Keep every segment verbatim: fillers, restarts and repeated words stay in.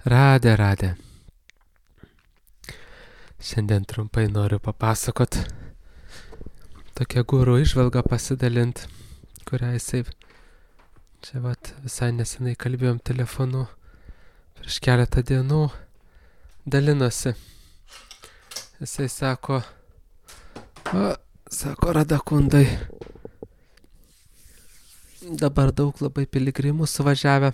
Radė, radė. Šiandien trumpai noriu papasakot tokią gūrų išvalgą pasidalint, kurią jisai čia vat visai nesenai kalbėjom telefonu prieš keletą dienų, dalinosi. Jisai sako, o, sako, Radakundai, dabar daug labai piligrimų suvažiavę.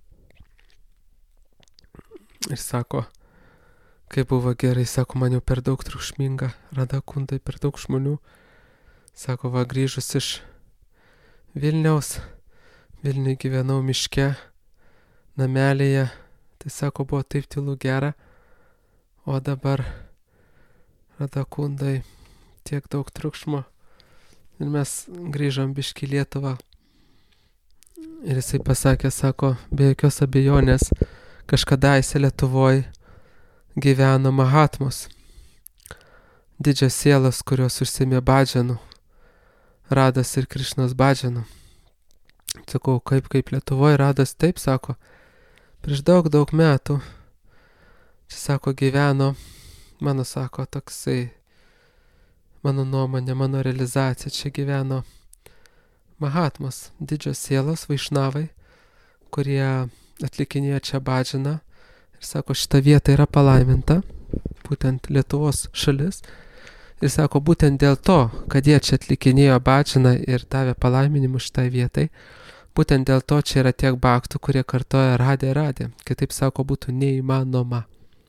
Ir sako, kaip buvo gerai, sako, man jau per daug triukšminga, Radakundai, per daug žmonių. Sako, va, grįžus iš Vilniaus, Vilniuje gyvenau miške, namelėje, tai sako, buvo taip tylu gera, o dabar, Radakundai, tiek daug triukšmo. Ir mes grįžom biškį į Lietuvą. Ir jisai pasakė, sako, be jokios abejonės, kažkadaise Lietuvoj gyveno Mahatmos, didžios sielos, kurios užsiėmė badžanų, Radas ir Krišnos badžanų. Sakau, kaip, kaip Lietuvoj Radas, taip, sako, prieš daug, daug metų, čia, sako, gyveno, mano, sako, toksai, mano nuomonė, mano realizacija, čia gyveno Mahatmos, didžios sielos, vaišnavai, kurie atlikinėjo čia badžaną. Ir sako, šita vieta yra palaiminta, būtent Lietuvos šalis. Ir sako, būtent dėl to, kad jie čia atlikinėjo badžaną ir davė palaiminimus šitai vietai, būtent dėl to čia yra tiek bhaktų, kurie kartoja radė, radė. Kitaip, sako, būtų neįmanoma.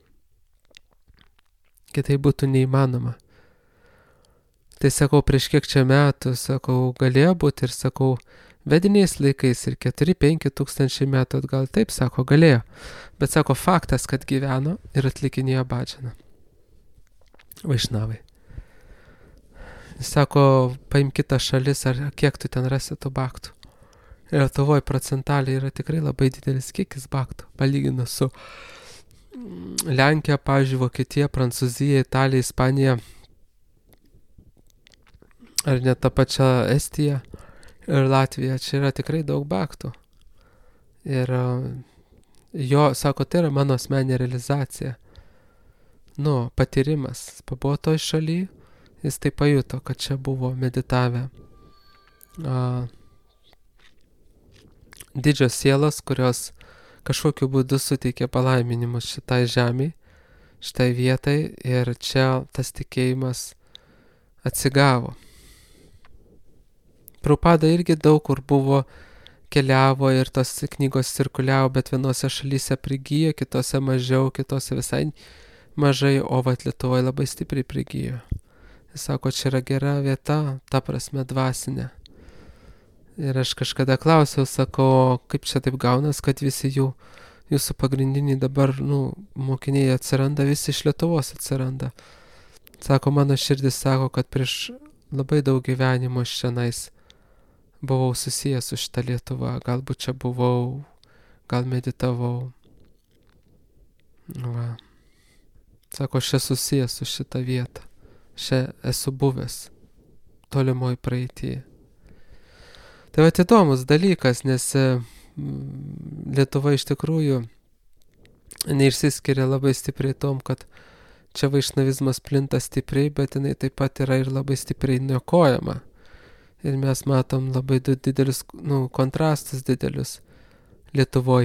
Kitaip būtų neįmanoma. Tai sakau, prieš kiek čia metų, sakau, galėjo būti ir sakau, vediniais laikais ir keturi penki tūkstančiai metų atgal, taip, sako, galėjo. Bet sako, faktas, kad gyveno ir atlikinėjo badžaną. Vaišnavai. Jis sako, paim kitą šalis, ar kiek tu ten rasi tų bhaktų. Ir Lietuvoj procentaliai yra tikrai labai didelis kiekis bhaktų, palyginus su Lenkija, pavyzdžiui, Vokietija, Prancūzija, Italija, Ispanija, ar net ta pačia Estija ir Latvija, čia yra tikrai daug bhaktų. Ir jo, sako, tai yra mano asmeninė realizacija. Nu, patyrimas. Pabuvo toj šaly, jis tai pajuto, kad čia buvo meditavę a, didžios sielos, kurios kažkokiu būdu suteikė palaiminimus šitai žemei, šitai vietai, ir čia tas tikėjimas atsigavo. Prabhupada irgi daug kur buvo, keliavo ir tos knygos cirkuliavo, bet vienose šalyse prigijo, kitose mažiau, kitose visai mažai, o vat Lietuvoje labai stipriai prigijo. Jis sako, čia yra gera vieta, ta prasme dvasinė. Ir aš kažkada klausiau, sakau, kaip čia taip gaunas, kad visi jų, jūsų pagrindiniai dabar, nu, mokiniai atsiranda, visi iš Lietuvos atsiranda. Sako, mano širdis sako, kad prieš labai daug gyvenimo iš šiandien buvau susijęs su šitą Lietuvą, galbūt čia buvau, gal meditavau. Va. Sako, aš esu susijęs su šitą vietą, čia esu buvęs, tolimoj praeityje. Tai va, įdomus dalykas, nes Lietuva iš tikrųjų neišsiskiria labai stipriai tom, kad čia vaišnavizmas plinta stipriai, bet jinai taip pat yra ir labai stipriai niokojama. Ir mes matom labai didelius, nu, kontrastus didelius Lietuvoj.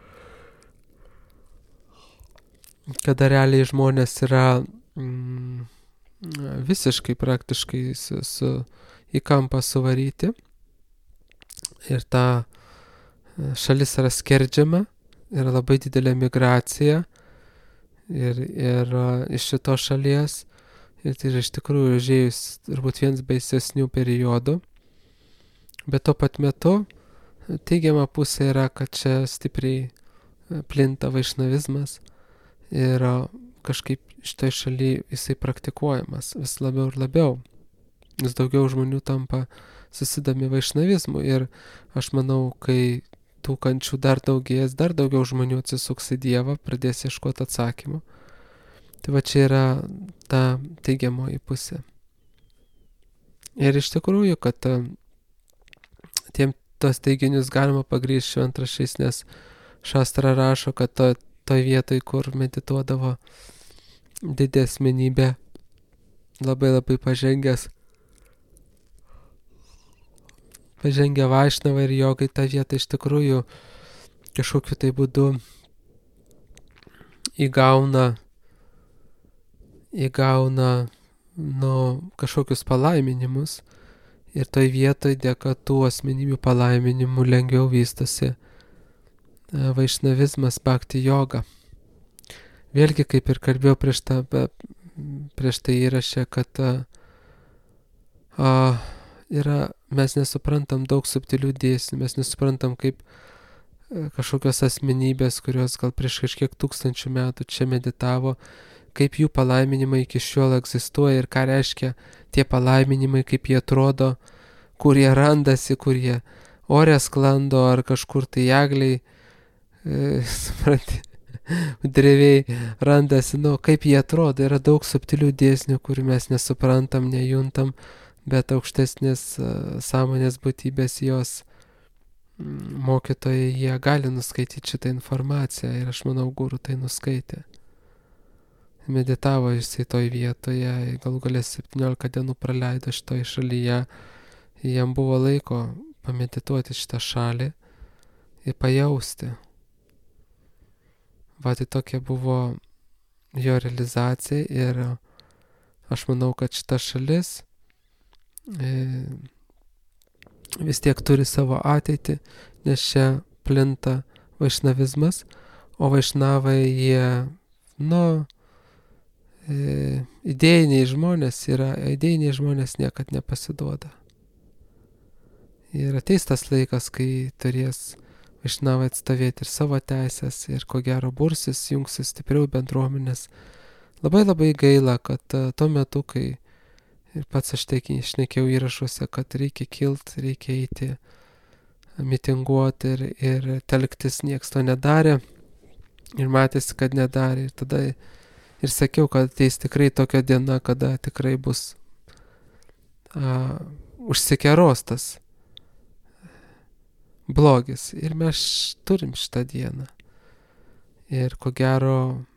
Kada realiai žmonės yra mm, visiškai praktiškai su, su, į kampą suvaryti. Ir ta šalis yra skerdžiama, yra labai didelė migracija ir, ir iš šitos šalies. Ir tai yra iš tikrųjų užėjus turbūt vienas baisesnių periodų. Bet tuo pat metu teigiama pusė yra, kad čia stipriai plinta vaišnavizmas ir kažkaip šitoj šaly jisai praktikuojamas vis labiau ir labiau. Vis daugiau žmonių tampa susidomi vaišnavizmu ir aš manau, kai tų kančių dar daugės, dar daugiau žmonių atsisuks į Dievą, pradės ieškoti atsakymų. Tai va, čia yra ta teigiamoji pusė. Ir iš tikrųjų, kad tiem tos teiginius galima pagrįsti šventraščiais, nes Šastra rašo, kad to toj vietoj, kur medituodavo didė asmenybė, labai labai pažengęs, pažengę vaišnavai ir jogai tą vietą iš tikrųjų kažkokiu tai būdu įgauna, įgauna nu, kažkokius palaiminimus ir toj vietoj dėka tų asmenybių palaiminimų lengviau vystosi vaišnavizmas, bhakti joga. Vėlgi, kaip ir kalbėjau prieš, tą, prieš tai įrašę, kad a, a, yra, mes nesuprantam daug subtilių dėsnių, mes nesuprantam kaip a, kažkokios asmenybės, kurios gal prieš kažkiek tūkstančių metų čia meditavo, kaip jų palaiminimai iki šiol egzistuoja ir ką reiškia tie palaiminimai, kaip jie atrodo, kur jie randasi, kur jie ore sklando ar kažkur tai egliai, e, supranti, dreviai randasi, nu, kaip jie atrodo, yra daug subtilių dėsnių, kurių mes nesuprantam, nejuntam, bet aukštesnės uh, sąmonės būtybės jos mm, mokytojai, jie gali nuskaityti šitą informaciją ir aš manau, guru tai nuskaitė. Meditavo jisai toj vietoje, gal galės septyniolika dienų praleido šitoj šalyje, jam buvo laiko pamedituoti šitą šalį ir pajausti. Va, tai tokia buvo jo realizacija ir aš manau, kad šita šalis e, vis tiek turi savo ateitį, nes čia plinta vaišnavizmas, o vaišnavai jie, nu, e, idėjiniai žmonės yra, idėjiniai žmonės niekad nepasiduoda. Ir ateis tas laikas, kai turės vaišnavai atstovėti ir savo teisės ir ko gero bursis, jungsis stipriau bendruomenės. Labai labai gaila, kad uh, tuo metu, kai ir pats aš teik šnekėjau įrašuose, kad reikia kilt, reikia eiti, mitinguoti ir, ir telktis, nieks to nedarė ir matėsi, kad nedarė. Ir tada ir sakiau, kad ateis tikrai tokia diena, kada tikrai bus uh, užsikeros tas blogis. Ir mes turim šitą dieną. Ir ko gero,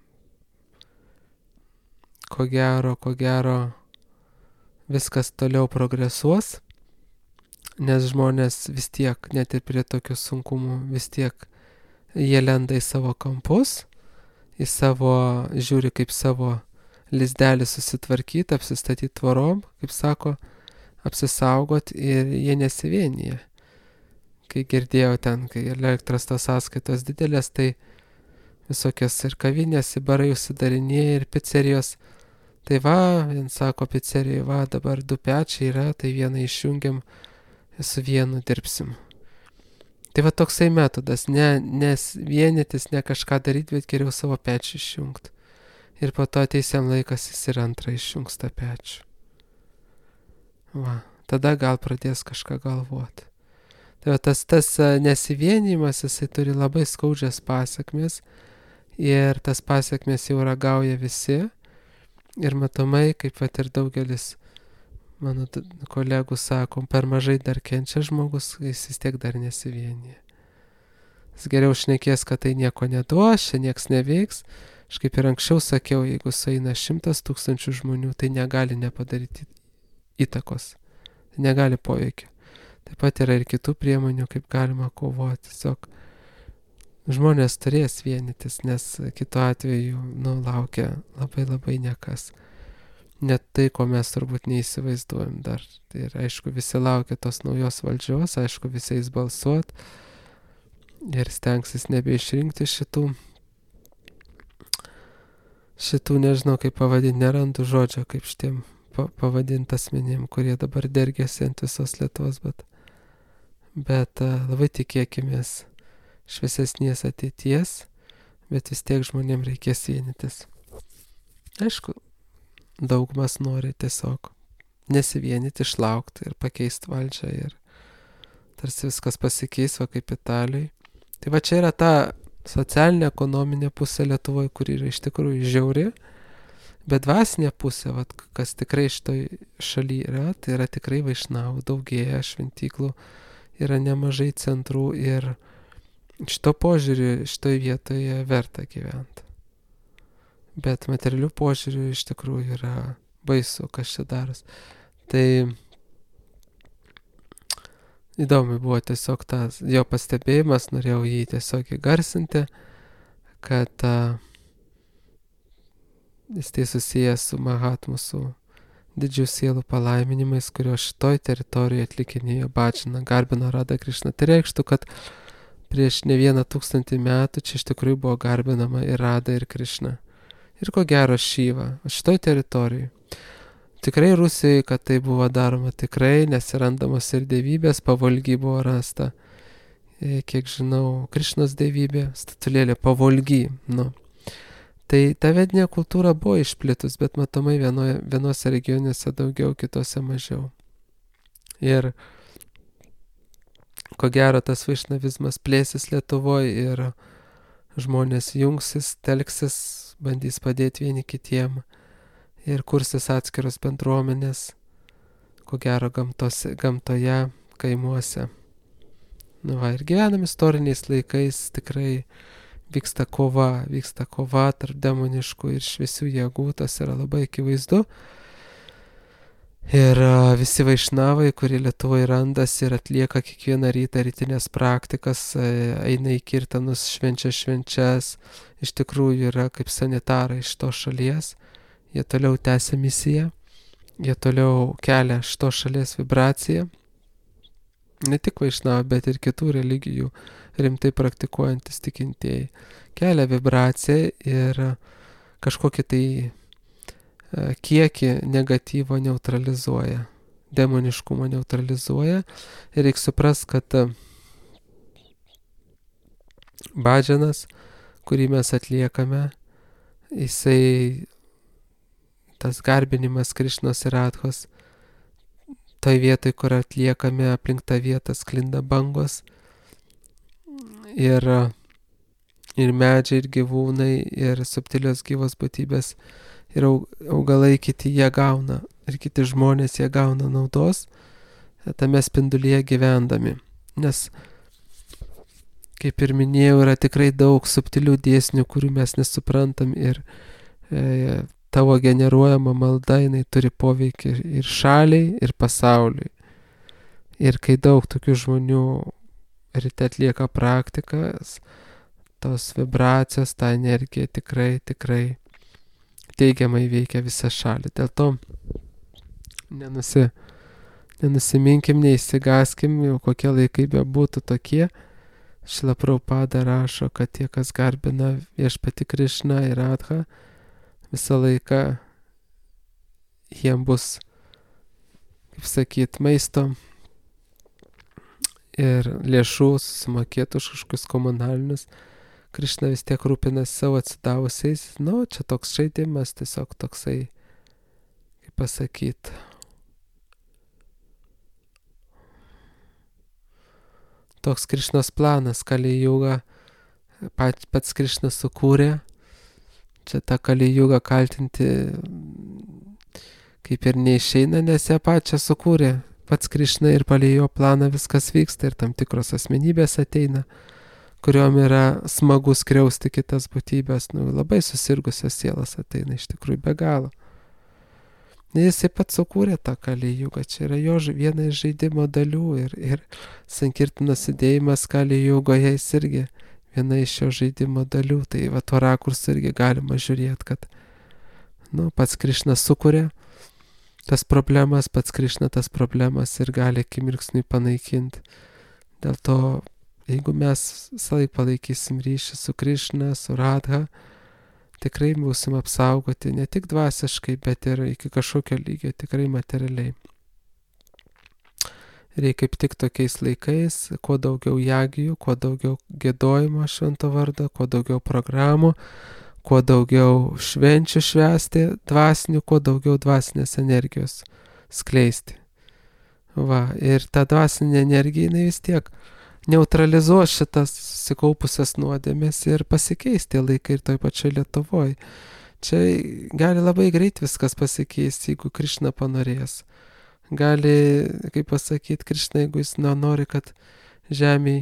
ko gero, ko gero, viskas toliau progresuos, nes žmonės vis tiek, net ir prie tokių sunkumų, vis tiek jie lenda į savo kampus, į savo, žiūri kaip savo lizdelį susitvarkyti, apsistatyti tvorom, kaip sako, apsisaugot ir jie nesivienyje. Kai girdėjau ten, kai elektros tos sąskaitos didelės, tai visokios ir kavinės, ir barai užsidarinėja, ir pizzerijos. Tai va, vien sako pizzerijoje, va, dabar du pečiai yra, tai vieną išjungiam, su vienu dirbsim. Tai va toksai metodas, ne, nes vienytis, ne kažką daryti, bet geriau savo pečių išjungti. Ir po to ateisiam laikas, jis ir antrą išjungs tą pečių. Va, tada gal pradės kažką galvoti. Tai va, tas, tas nesivienimas, jisai turi labai skaudžias pasiekmes ir tas pasiekmes jau ragauja visi ir matomai, kaip pat ir daugelis mano kolegų sako, per mažai dar kenčia žmogus, jis vis tiek dar nesivienyje. Jis geriau šnekės, kad tai nieko neduos, čia nieks neveiks. Aš kaip ir anksčiau sakiau, jeigu sueina šimtas tūkstančių žmonių, tai negali nepadaryti įtakos, tai negali poveikio. Taip pat yra ir kitų priemonių, kaip galima kovoti. Tiesiog žmonės turės vienytis, nes kitu atveju, nu, laukia labai labai nekas. Net tai, ko mes turbūt neįsivaizduojam dar. Ir aišku, visi laukia tos naujos valdžios, aišku, visi eis balsuot ir stengsis nebeišrinkti šitų, šitų, nežinau kaip pavadinti, nerandu žodžio, kaip šitiem pavadinti asmenim, kurie dabar dergiasi ant visos Lietuvos, bet bet labai tikėkimės šviesesnės ateities, bet vis tiek žmonėm reikės vienytis. Aišku, daugumas nori tiesiog nesivienyti, išlaukti ir pakeisti valdžią ir tarsi viskas pasikeis, va kaip Italijai. Tai va čia yra ta socialinė, ekonominė pusė Lietuvoje, kuri yra iš tikrųjų žiauri, bet dvasinė pusė, va, kas tikrai šitoj šaly yra, tai yra tikrai vaišnavų, daugėja šventyklų, yra nemažai centrų ir šito požiūriu, šitoje vietoje verta gyventi. Bet materialių požiūrių iš tikrųjų yra baisu, kas čia daros. Tai įdomi buvo tiesiog tas jo pastebėjimas, norėjau jį tiesiog įgarsinti, kad uh, jis tai susijęs su Mahatmų, su didžių sielų palaiminimais, kurio šitoj teritorijoje atlikinėjo Bhajana, garbino Radha Krishna. Tai reikštų, kad prieš ne vieną tūkstantį metų čia iš tikrųjų buvo garbinama ir Radha, ir Krishna. Ir ko gero Šiva, šitoj teritorijai. Tikrai Rusijoje, kad tai buvo daroma, tikrai nesirandamos ir dievybės, pavolgy buvo rasta. E, kiek žinau, Krišnos dievybė, statulėlė pavolgy. Nu. Tai ta vedinė kultūra buvo išplitus, bet matomai vienoje, vienose regionuose daugiau, kitose mažiau. Ir ko gero tas vaišnavizmas plėsis Lietuvoje ir žmonės jungsis, telksis, bandys padėti vieni kitiem ir kursis atskiros bendruomenės, ko gero gamtose, gamtoje, kaimuose. Nu va, ir gyvenam istoriniais laikais, tikrai vyksta kova, vyksta kova tarp demoniškų ir šviesių jėgų, tas yra labai akivaizdu. Ir uh, visi vaišnavai, kurie Lietuvoje randasi ir atlieka kiekvieną rytą rytinės praktikas, uh, eina į kirtanus, švenčia švenčias, iš tikrųjų yra kaip sanitarai iš to šalies. Jie toliau tęsia misiją, jie toliau kelia šito šalies vibraciją. Ne tik vaišnavai, bet ir kitų religijų rimtai praktikuojantis tikintieji. Kelia vibraciją ir kažkokį tai kiekį negatyvo neutralizuoja, demoniškumo neutralizuoja. Ir reikia suprast, kad bhajanas, kurį mes atliekame, jisai, tas garbinimas Krišnos ir Radhos, toj vietoj, kur atliekame, aplink tą vietą sklinda bangos ir, ir medžiai, ir gyvūnai, ir subtilios gyvos būtybės, ir augalai kiti jie gauna, ir kiti žmonės jie gauna naudos tame spindulyje gyvendami. Nes, kaip ir minėjau, yra tikrai daug subtilių dėsnių, kurių mes nesuprantam ir e, tavo generuojama malda, jinai turi poveikį ir šaliai, ir pasauliui. Ir kai daug tokių žmonių ryte atlieka praktikas, tos vibracijos, ta energija tikrai, tikrai teigiamai veikia visą šalį. Dėl to nenusi, nenusiminkim, neįsigaskim, jau kokie laikai bebūtų tokie. Šrila Prabhupada rašo, kad tie, kas garbina viešpatį Krišną ir Radhą, visą laiką jiem bus, kaip sakyt, maisto ir lėšų susimokėtų už kažkokius komunalinius. Krišna vis tiek rūpinasi savo atsidavusiais. Nu, čia toks žaidimas, tiesiog toksai, kaip pasakyt, toks Krišnos planas, Kali Juga, pats Krišnas sukūrė. Čia tą Kali Jugą kaltinti kaip ir neišeina, nes ją pačią sukūrė pats Krišna ir palei jo planą viskas vyksta ir tam tikros asmenybės ateina, kuriuom yra smagu skriausti kitas būtybės, nu, labai susirgusios sielas ateina iš tikrųjų be galo. Jisai pats sukūrė tą Kali Jugą, čia yra jo viena iš žaidimo dalių ir, ir Sankirtanos sėdėjimas Kali Jugoje jis irgi viena iš šio žaidimo dalių, tai va to rakursų irgi galima žiūrėti, kad nu, pats Krišnas sukūrė tas problemas, pats Krišna tas problemas ir gali akimirksniui panaikinti. Dėl to, jeigu mes visą laiką palaikysim ryšį su Krišna, su Radha, tikrai būsim apsaugoti ne tik dvasiškai, bet ir iki kažkokio lygio, tikrai materialiai. Reikia kaip tik tokiais laikais, kuo daugiau jagijų, kuo daugiau giedojimo švento vardo, kuo daugiau programų, kuo daugiau švenčių švęsti dvasinių, kuo daugiau dvasinės energijos skleisti. Va, ir ta dvasinė energija, jinai vis tiek neutralizuos šitas susikaupusias nuodėmės ir pasikeis tie laikai ir toj pačioj Lietuvoje. Čia gali labai greit viskas pasikeisti, jeigu Krišna panorės. Gali, kaip pasakyti, Krišna, jeigu jis nori, kad žemėje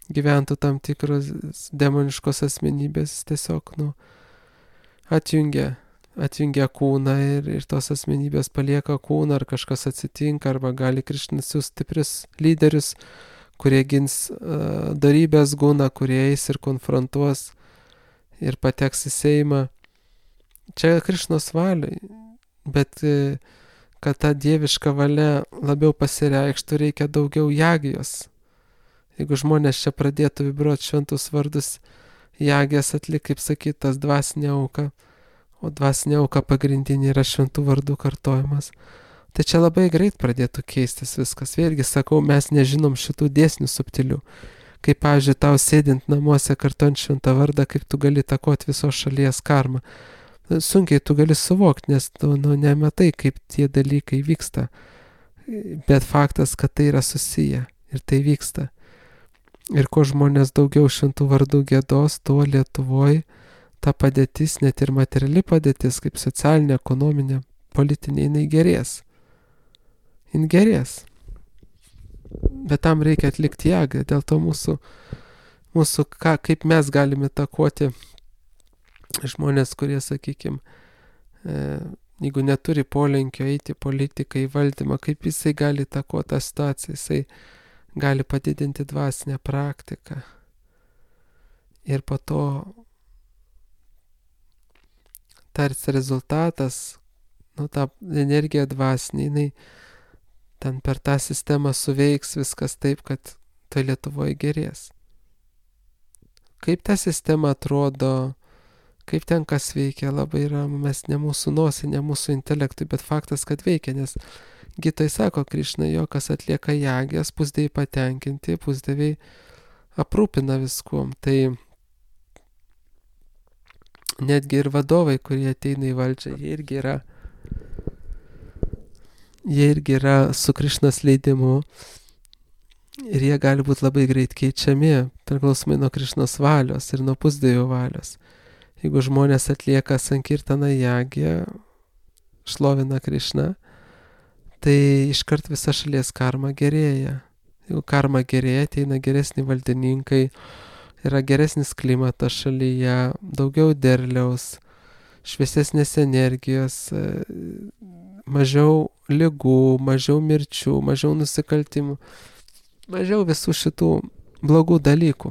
gyventų tam tikros demoniškos asmenybės, tiesiog, nu, atjungia, atjungia kūną ir, ir tos asmenybės palieka kūną, ar kažkas atsitinka, arba gali Krišna siųsti stiprius lyderius, kurie gins uh, darybės gūną, kurie eis ir konfrontuos ir pateks į Seimą. Čia Krišnos valiai, bet uh, kad ta dieviška valia labiau pasireikštų, reikia daugiau jagijos. Jeigu žmonės čia pradėtų vibruoti šventus vardus, jagijas atlik, kaip sakyt, tas dvasinė auka, o dvasinė auka pagrindinė yra šventų vardų kartojimas. Tai čia labai greit pradėtų keistis viskas. Vėlgi sakau, mes nežinom šitų dėsnių subtilių. Kaip, pavyzdžiui, tau sėdint namuose kartojant šventą vardą, kaip tu gali takoti visos šalies karmą. Sunkiai tu gali suvokti, nes tu nu, nematai, kaip tie dalykai vyksta. Bet faktas, kad tai yra susiję ir tai vyksta. Ir kuo žmonės daugiau šventų vardų giedos, tuo Lietuvoje ta padėtis, net ir materiali padėtis, kaip socialinė, ekonominė, politinė, jinai gerės. Jin gerės. Bet tam reikia atlikti jėgą. Dėl to mūsų, mūsų ką, kaip mes galime įtakoti žmonės, kurie, sakykime, e, jeigu neturi polinkio eiti į politiką, į valdymą, kaip jisai gali įtakoti tą situaciją, jisai gali padidinti dvasinę praktiką. Ir po to tarsi rezultatas, nu, ta energija dvasinė, jinai ten per tą sistemą suveiks viskas taip, kad tai Lietuvoje gerės. Kaip ta sistema atrodo, kaip ten kas veikia, labai yra, mes ne mūsų nosį, ne mūsų intelektui, bet faktas, kad veikia, nes Gitai sako Krišna, jo, kas atlieka jagijas, pusdieviai patenkinti, pusdieviai aprūpina viskuom. Tai netgi ir vadovai, kurie ateina į valdžią, jie irgi yra, jie irgi yra su Krišnos leidimu ir jie gali būti labai greit keičiami, priklausomai nuo Krišnos valios ir nuo pusdievių valios. Jeigu žmonės atlieka sankirtaną jagiją, šlovina Krišną, tai iškart visa šalies karma gerėja. Jeigu karma gerėja, ateina geresni valdininkai, yra geresnis klimatas šalyje, daugiau derliaus, šviesesnės energijos, mažiau ligų, mažiau mirčių, mažiau nusikaltimų, mažiau visų šitų blogų dalykų.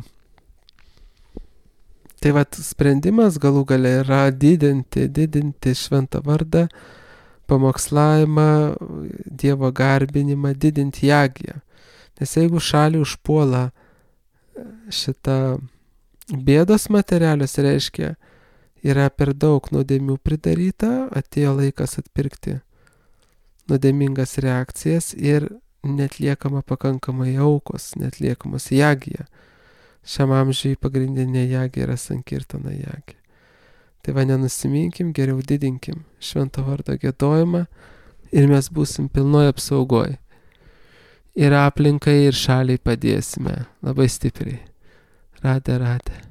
Tai vat sprendimas galų gale yra didinti, didinti šventą vardą, pamokslavimą, Dievo garbinimą, didinti jagiją. Nes jeigu šalį užpuola šitą bėdos materialios, reiškia, yra per daug nuodėmių pridaryta, atėjo laikas atpirkti nuodėmingas reakcijas ir netliekama pakankamai aukos, netliekamas jagija. Šiam amžiui pagrindinė jagija yra sankirtana jagija. Tai va, nenusiminkim, geriau didinkim švento vardo giedojimą ir mes būsim pilnoj apsaugoj. Ir aplinkai, ir šaliai padėsime labai stipriai. Radė, radė.